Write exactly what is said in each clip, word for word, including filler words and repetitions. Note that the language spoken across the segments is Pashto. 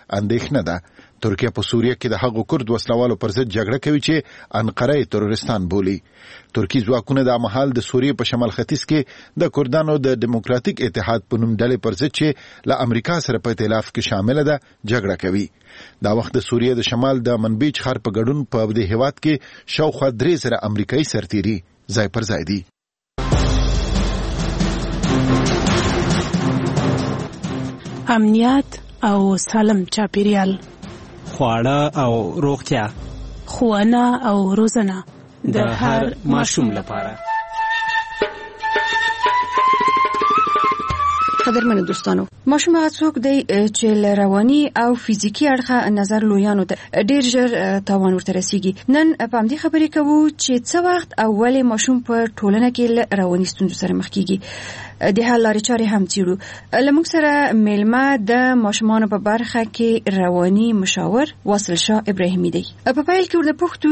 اندېښنه ده. ترکیه په سوریه کې د هغو کورد وسلوالو پر ضد جګړه کوي چې انقره یې تروریستان بولي. ترکی ځواکونه د مهال د سوریه په شمال ختیځ کې د کردانو د دیموکراتیک اتحاد په نوم ډلې پر ضد چې له امریکا سره په ائتلاف کې شامل ده جګړه کوي. دا وخت د سوریه د شمال د منبیج ښار په ګډون په دې هیواد کې شاوخوا درې زره امریکایي سرتیري ځای پر ځای دي. امنیت او سالم چاپیریال، خواړه او روغتیا، ښوونه او روزنه د هر ماشوم لپاره. قدرمنو دوستانو، ماشوم هغه څوک دی چې له رواني او فزیکی اړخه نظر لویانو ته ډیر ژر تاوان ورته رسیږي. نن په همدې خبرې کوو چې څه وخت او ولې ماشوم په ټولنه کې له رواني ستونزو سره مخ کیږي. د حل لارې چارې هم څیړو. له موږ سره میلمه د ماشومانو په برخه کې رواني مشاور واصل شاه ابراهیمي دی. په پیل کې ورته پوښتو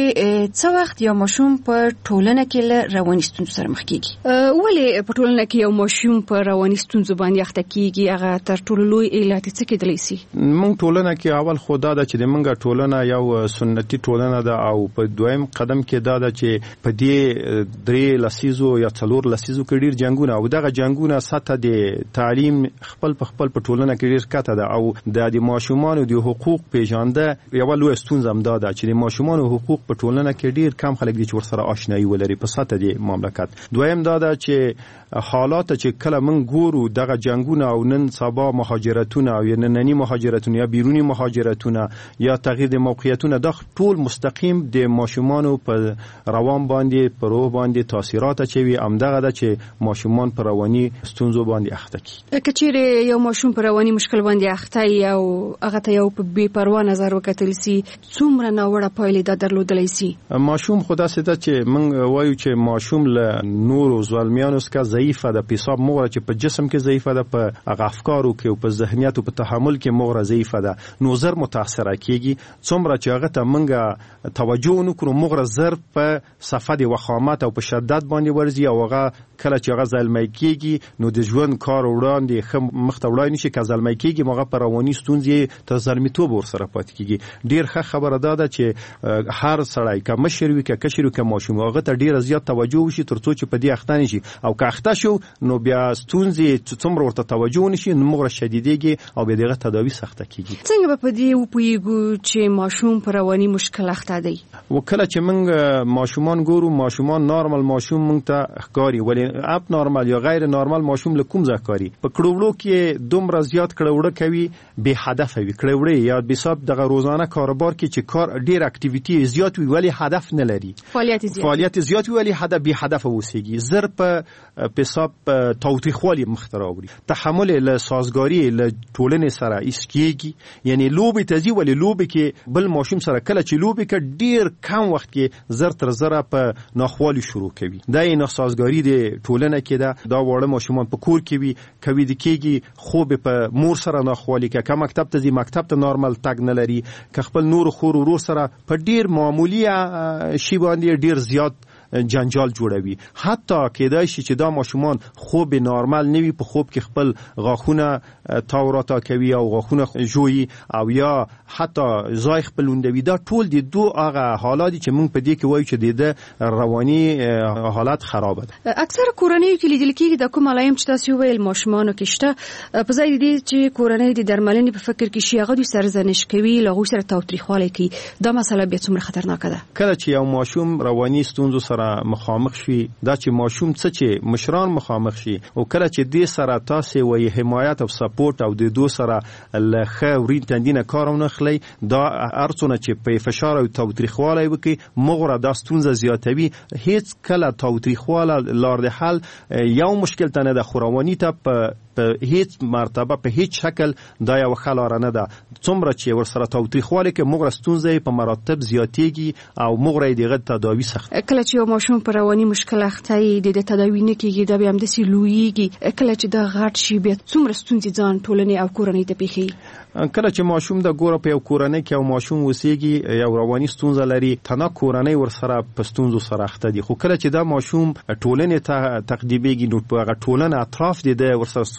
چې څه وخت یو ماشوم په ټولنه کې له رواني ستونزو سره مخ کیږي. ولې په ټولنه کې یو ماشوم په رواني ستونزو باندې اخته کیږي؟ هغه تر ټولو لوی علت څه کېدلی شي؟ موږ ټولنه کې اول خدا ده چې د موږ ټولنه یو سنتي ټولنه ده، او په دویم قدم کې دا ده چې په دې درې لسیزو یا څلور لسیزو کې ډیر جنگونه او دغه جنگونه سطح د تعلیم خپل په خپل په ټولنه کې ډیر کته ده، او د ماشومانو د حقوق پیژانده یو لوی ستونزه هم ده چې د ماشومانو حقوق په ټولنه کې ډیر کم خلک دي چې ورسره آشنایي ولري په سطح د مملکت. دویم دا ده چې حالات چې کله من ګورو دغه جنگونه او نن سبا مهاجرتونه او نننی مهاجرتونه یا بیرونی مهاجرتونه یا تغییر د موقعیتونه د ټول مستقیم د ماشومانو په روان باندې په روح باندې تاثیرات اچوي. همدغه ده چې ماشومان په رواني ستونزو باندې اخته کی. کچېرې یو ماشوم په رواني مشکل باندې اخته ای او هغه ته یو په بے پروا نظر وکتل سي، څومره ناوړه پایلې دا درلودلی سي؟ ماشوم خدا سته چې من وایو چې ماشوم له نورو ظالمیانو څخه ضعیفه ده، پیساب مغره چې په جسم کې ضعیفه ده، په هغه افکارو کې او په ذهنیت او په تحمل کې مغره ضعیفه ده، نو زر متاثره کیږي. څومره چې هغه ته منګه توجه نکړو مغره زر په صفه د وخامت او په شدت باندې ورزي، او هغه کله چې هغه زلمی کیږي نو د ژوند کار وړاندې خم مخته وړاندې نشي. که زلمی کیږي مغه پر رواني ستونزې تر زلمیتوب ورسره پاتې کیږي. ډیر ښه خبره ده چې هر سړی که مشر وي که کشر وي که ماشوم هغه ته ډیر زیات توجه وشي ترڅو چې په دې اخته نشي، او که اخته شو نو بیا ستونزې څومره ورته توجه نشي نو مغره شدیدېږي او بیا دغه تداوی سخته کیږي. څنګه په دې وپوهیږو چې ماشوم پر رواني مشکل اخته دی؟ وکله چې موږ ماشومان ګورو، ماشومان نارمل ماشوم موږ ته ښکاري، ولې اپ نارمل یا غیر نارمل ماشوم له کوم ځای ښکاري؟ په کړوړو کې دومره زیات کړوړه کوي، بے هدف وي کړوړې یا بساب دغه روزانه کاروبار کې چې کار ډیر اکټیویټي زیات وي ولی هدف نه لري، فعالیت زیات فعالیت زیات وي ولی هدف بے هدف اوسېږي. زر په حساب تاوتریخوالي مخ ته راوړي. تحمل له سازګاری له ټولنې سره اسکیږي، یعنی لوبې تزي ولې لوبې کې بل ماشوم سره کله چې لوبې کې ډیر کم وخت کې زر تر زره په ناخوالي شروع کوي. دا یې نه سازګاری د ټولنه کې ده. دا وړه ماشومان په کور کې وي کوي د کېږي خوب په مور سره ناخوالي کې، که مکتب ته ځي مکتب ته نارمل تګ نه لري، که خپل نور خور ورور سره په ډیر معمولی شی باندې ډیر زیات جنجال جوړوي. حتی کېدای شي چې دا ماشومان خوب نارمل نه وي، په خوب کې خپل غاښونه تاوراتا کوي او غاښونه جوړي او یا حتی ځای خپلوندوي. دا ټول د دوه هغه حالات چې موږ په دې کې وایو چې د رواني حالت خراب ده. اکثر کورنۍ کې لیدل کېږي د کوم علایم چې تاسو ویل ماشومانو کې شته، په ځای دې چې کورنۍ د درملنې په فکر کې شي هغه د سرزنش کوي، له سره تاوتریخوالی کوي. دا مسله به څومره خطرناکه ده؟ کله چې یو ماشوم رواني ستونزو سره مخامخ شي، دا چې ماشوم څه چې مشران مخامخ شي او کله چې دې سره تاسو وایي حمایت او سپورټ او د دوه سره لخه ورین تندینه کارونه خلی، دا ارڅونه چې په فشار او تاوتریخوالی وکي مغره دا ستونزه زیاتوي. هیڅ کله تاوتریخواله لار د حل یو مشکل ته نه ده، خوروانی ته په په هیڅ مرتبه په هیڅ شکل دا یو خلاره نه ده. څومره چې ورسره تاوتریخوالی کې مغره ستونزه په مراتب زیاتېږي او مغره دغه تداوی سخت. کله چې یو ماشوم په رواني مشکل اخته وي د تداوی نه کېږي، دا بیا همداسې لویېږي. کله چې دا غټ شي بیا څومره ستونزې ځان ټولنې او کورنۍ ته پېښوي. کله چې ماشوم د ګوره په یو کورنۍ کې یو ماشوم اوسېږي یو رواني ستونزه لري، تنها کورنۍ ورسره په ستونزو سره اخته دي. خو کله چې دا ماشوم ټولنې ته تقدیمېږي نو په هغه ټولنه اطراف دي د ورسره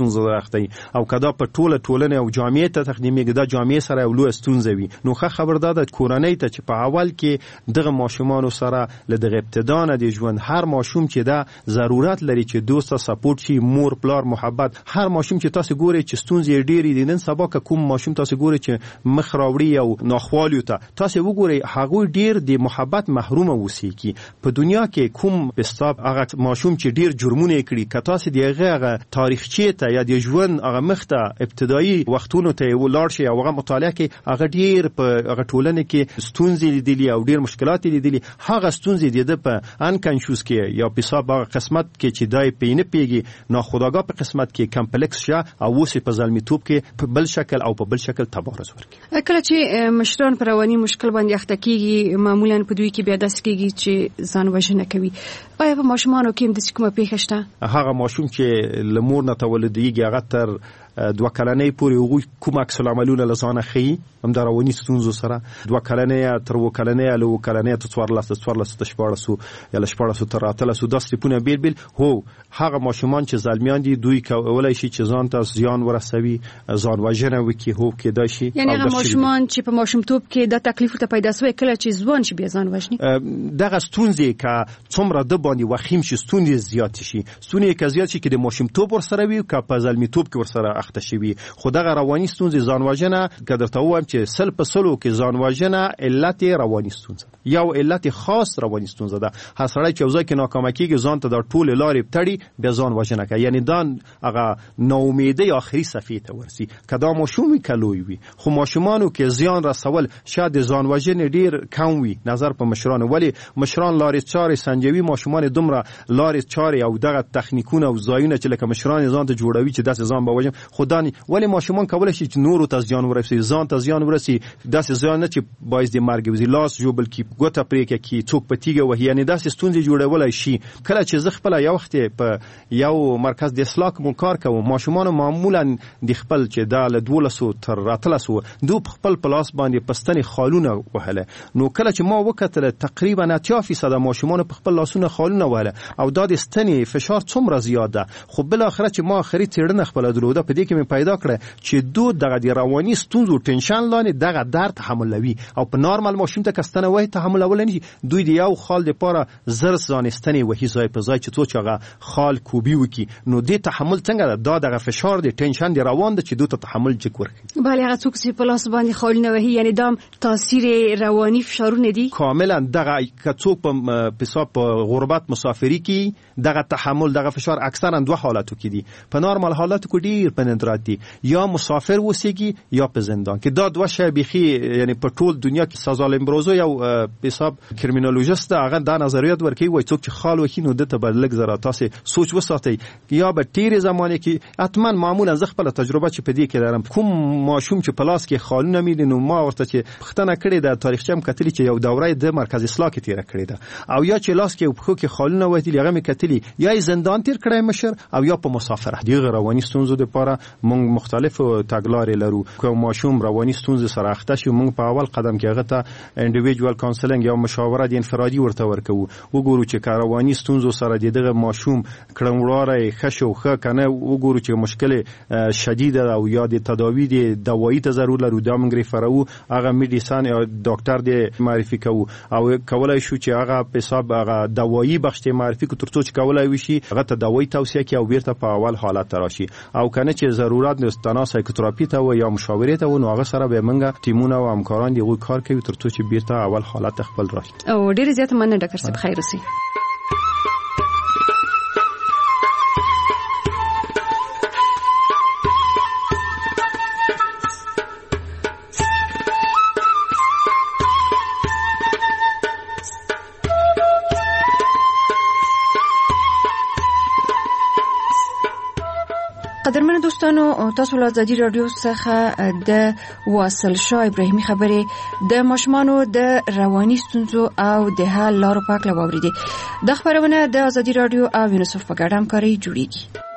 ستونزه راخته او کدا په ټوله ټولنه او جامعه ته تقدیمېږي دا جامعه سره یو لوی ستونزه وي. نو ښه خبردار ده کورنۍ ته چې په اول کې دغه ماشومان سره له دغه ابتدا نه د ژوند هر ماشوم چې دا ضرورت لري چې دوسته سپورټ شي، مور پلار محبت. هر ماشوم چې تاسو ګوري چې ستونزې ډېرې دي، نن سبا کوم ماشوم تاسو ګوري چې مخ راوړي او ناخوالو ته تاسو وګورئ هغه ډېر د محبت محروم اوسېږي. په دنیا کې کوم بستاب هغه ماشوم چې ډېر جرمونه کړي که تاسو دیغه هغه تاریخچه ته یا د ژوند هغه مخته ابتدایي وختونو ته ولاړ شي او هغه مطالعه کې هغه ډېر په هغه ټولنه کې ستونزې لیدلي او ډېر مشکلات لیدلي. هغه ستونزې د په انکانشوس کې یا په حساب هغه قسمت کې چې دای پینې پیږي ناخودآگاه په قسمت کې کمپلیکس شه او وسې په ځلمیتوب کې په بل شکل او په بل شکل تبارز ورکړي. کله چې مشران پر رواني مشکل باندې اخته کیږي معمولا په دوی کې بیا داس کیږي چې ځان وژنه کوي. آیا په ماشومانو کې هم د کومه پیښه شته؟ هغه ماشوم چې لمور نه تولدېږي هغه تر دوه کلنۍ پورې هغوی کوم عکس العملونه له ځانه ښیي هم د رواني ستونزو سره. دوه کلنۍ تر اووه کلنۍ له اووه کلنۍ تر څوارلس څوارلس تر شپاړسو یا له شپاړسو تر اتلسو دا سټیپونه بیل بیل هو هغه ماشومان چې زلمیان دي دوی کولی شي چې ځان ته زیان ورسوي، ځان وژنه وکړي. هو کېدای شي یعنې هغه ماشومان چې په ماشومتوب کې دا تکلیف ورته پیدا شوی کله چې ځوان شي بیا ځان وژني. دغه ستونزې که څومره د باندې وخیم شي ستونزې زیات شي. ستونزې که زیات شي که د ماشومتوب ورسره وي که په زلمیتوب کې ورسره اخته شي. خو دغه رواني ستونزې ځان وژنه که درته ووایم چې سل په سلو کې ځان وژنه علت رواني ستونزه ده، یو علت خاص رواني ستونزه ده. هر سړی چې یو ځای کې ناکامه کېږي ځان ته دا ټولې لارې تړي بیا ځان وژنه کوي، یعنې دا هغه ناامیدۍ آخري صفحې ته ورسي. که دا ماشوم وي که لوی وي. خو ماشومانو کې زیان رسول شاید د ځان وژنې ډېر کم وي نظر په مشرانو، ولی مشران لارې چارې سنجوي ماشومان دومره لارې چارې او دغه تخنیکونه او ځایونه چې لکه مشران ځان ته جوړوي چې داسې ځان به وژنم. خو دا ولی ماشومان کولای شي چې نورو ته زیان ورسوي، ځان ته زیان ورسوي، داسې زیان نه چې باعث د مرګ وي، لاس ژوبل کی، ګوته پرې کی، څوک په تیږه وهي، یعنې داسې ستونزې جوړولای شي. کله چې زه خپله یو وخت په یو مرکز د اصلاح کوم کار کوم ماشومانو معمولا د خپل چې دا له دولسو تر اتلسو دو خپل پلاس باندې پستنې خالونه وهله. نو کله چې ما وکتل تقریبا اتیا فیصد ماشومان په خپل لاسونه خالونه وهله او دا د ستنې فشار څومره زیات ده. خو بل اخره چې ما اخري څېړنه خپله درلوده په دې کې مې پیدا کړه چې دو دغه د رواني ستونزو ټنشن لاندې دغه درد تحملوي او په نارمل ماشوم ته کستنه وای تحملول نه دوی د یو خال لپاره زر ځانستنې وهي ځای په ځای چې څو هغه خال کوبي وکي. نو دې تحمل څنګه دا دغه فشار د ټنشن دی روان ده چې دوی ته تحمل جګ ورکړي. بله هغه څوک چې په لاس باندې خالونه وهي یعنی دا تاثیر رواني فشارونه دي کاملا. دغه که څوک په حساب غربت مسافری کی دغه تحمل دغه فشار اکثرا دوه حالاتو کې دي. په نارمل حالاتو کې ډیر په ندرت دي، یا مسافر وسیږي یا په زندان کې. دا دوه شی بيخي یعنی په ټول دنیا کې سازال امبروزو یو په حساب کرمینالوژیست هغه دا نظریات ورکوي وای څوک چې خال وکي نو دته بل لګ زرا تاسو سوچ وساتئ یا به تیر زمانه کې حتما معمولا ز خپل تجربه چې په دې کې لرم کوم ماشوم چې پلاس کې خالونه میدي نو ما ورته چې پښتنه کړی د تاریخچه کتلی چې یو دوره د مرکز اصلاح کې تیر کړی ده او یا چې لاس کې په خو کې خالونه وایي هغه می کتلی یا زندان تیر کړی مشر او یا په مسافرت دی رواني ستونزو لپاره موږ مختلف تګلارې لرو. کوم ماشوم رواني ستونزې سره اخته شي موږ په اول قدم کې هغه ته انډیویډوال کانسلینګ یا مشاوره انفرادي ورته ورکو. وګورو چې رواني ستونزو سره دغه ماشوم کړنوړاره خشو خه کنه وګورو چې مشکل شدید او یا د تداوی د دوايي ته ضرورت لرو دا موږ ریفرو هغه میډیسن یا ډاکټر د معرفي کوو او کولای شو چې هغه په حساب هغه دوايي بخښته معرفي کو ترڅو چې کولای وشي هغه ته دوايي توصیه کوي او بیرته په اول حالت راشي او کنه چې ضرورت نستانه سایکوتراپی ته و یا مشاورې ته و نو هغه سره به موږ ټیمونه او همکاران دی کار کوي ترڅو چې بیرته اول حالت خپل راشي. او ډیر زیات مننه ډاکټر صاحب خیر اوسئ. قدرمن دوستانو تاسو له ازادي رادیو څخه د واصل شاه ابراهیمي خبرې د ماشومانو د رواني ستونزو او د حل لارو په اړه واوریدي. د خبرونه د ازادي رادیو او یونیسف په ګډه همکاري جوړیږي.